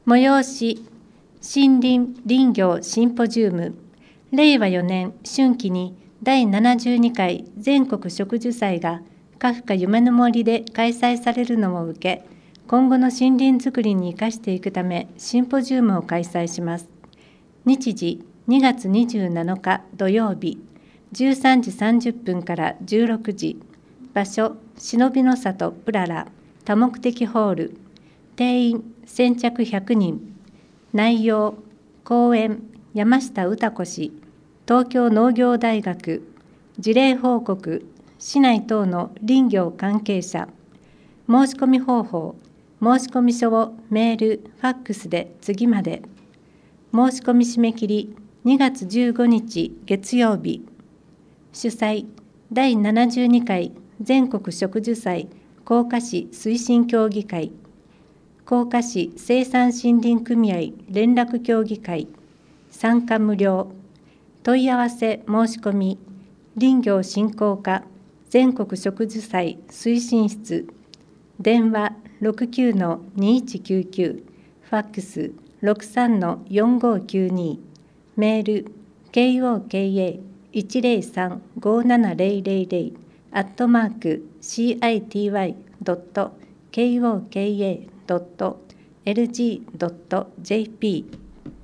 催し森林林業シンポジウム令和4年春季に第72回全国植樹祭がカフカ夢の森で開催されるのを受け、今後の森林づくりに生かしていくためシンポジウムを開催します。日時2月27日土曜日13時30分から16時、場所忍びの里プララ多目的ホール、定員先着100人、内容講演山下詩子氏、東京農業大学、事例報告市内等の林業関係者、申し込み方法、申し込み書をメール、ファックスで次まで。申し込み締め切り2月15日月曜日。主催第72回全国植樹祭甲賀市推進協議会、甲賀市生産森林組合連絡協議会、参加無料。問い合わせ申し込み林業振興課全国植樹祭推進室、電話 69-2199、ファックス 63-4592、メール koka103-57000 @city.koka.lg.jp